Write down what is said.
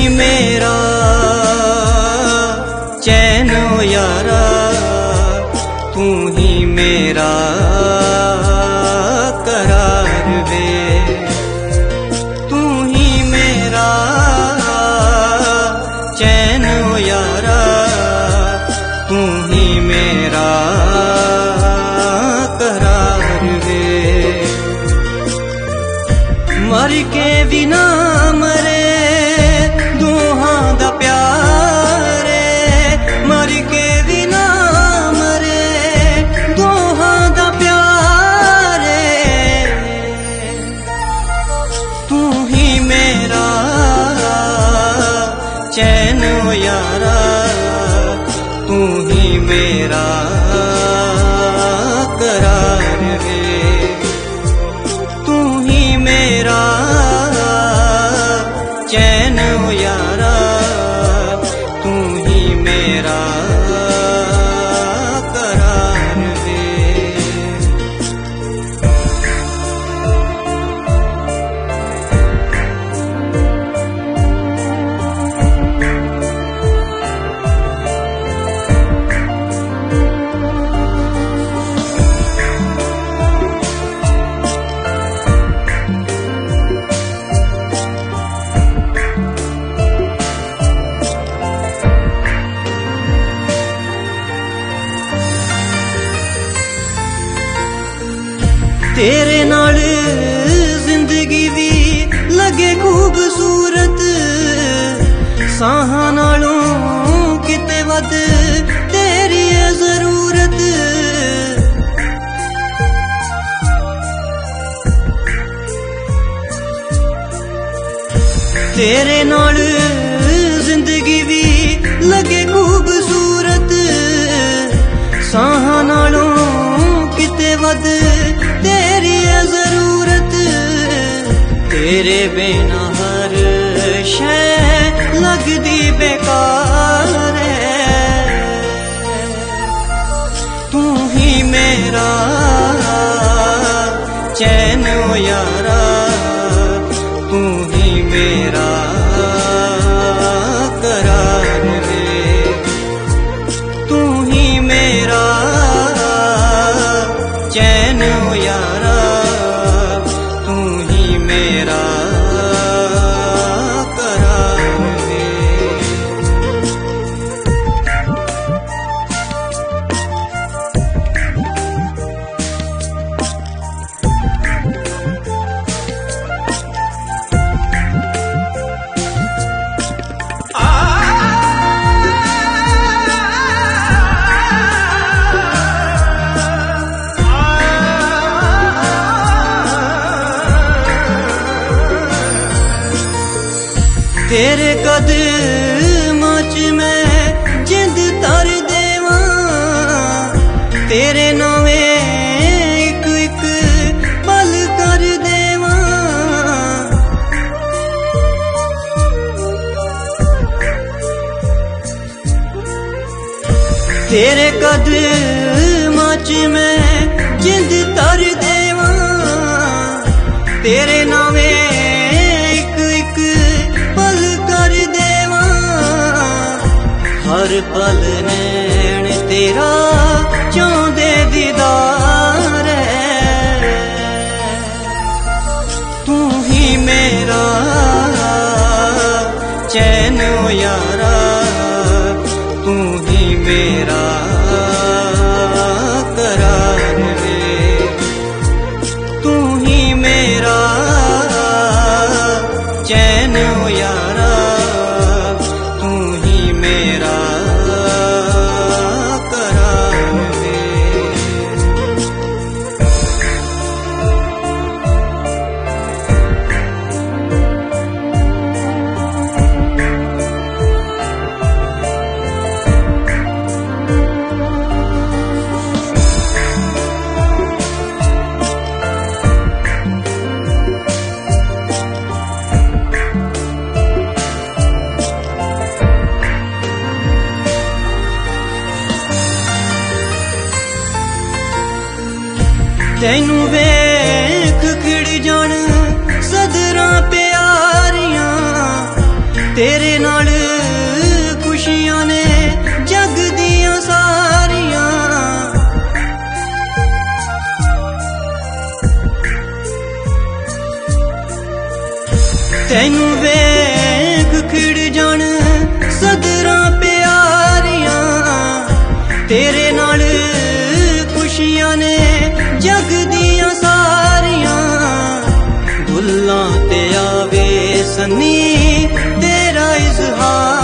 मेरा चैन ओ यारा, तू ही मेरा करार वे, तू ही मेरा चैन ओ यारा, तू ही मेरा करार वे। मर के भी ना मरे दोहां दा प्यार, मर के भी ना मरे दोहां दा प्यार, तू ही मेरा चैन ओ यारा, तू ही मेरा करार वे, तू ही मेरा चैन ओ यारा, तू ही मेरा करार वे। तेरे नाल जिंदगी भी लगे खूबसूरत, साहां नालों किते वध तेरी है जरूरत। तेरे नाल जिंदगी भी लगे खूबसूरत, साहां नालों किते वध तेरी है जरूरत। तेरे बिना हर शै लगदी बेकार है, तू ही मेरा चैन ओ यारा, तू ही मेरा करार वे, तू ही मेरा चैन ओ यारा, तू ही मेरा करार वे। तेरे कदमां च मैं जिंद तर देवां, तेरे नावें इक इक पल कर देवां। तेरे कदमां च मैं जिंद तर देवां, तेरे नावें हर पल नैन तेरा चांदे दीदार है, तू ही मेरा चैन ओ यारा, तू ही मेरा करार वे, तू ही मेरा चैन ओ यारा, तू ही मेरा करार वे। तैनू वेख खिड़ जान सदरां प्यारियां, तेरे तैनू वेख खिड़ जान सदरां प्यारियां, तेरे नाल खुशियां ने जग दियां सारियां। दुल्लां ते आवे सन्नी तेरा इज़हार,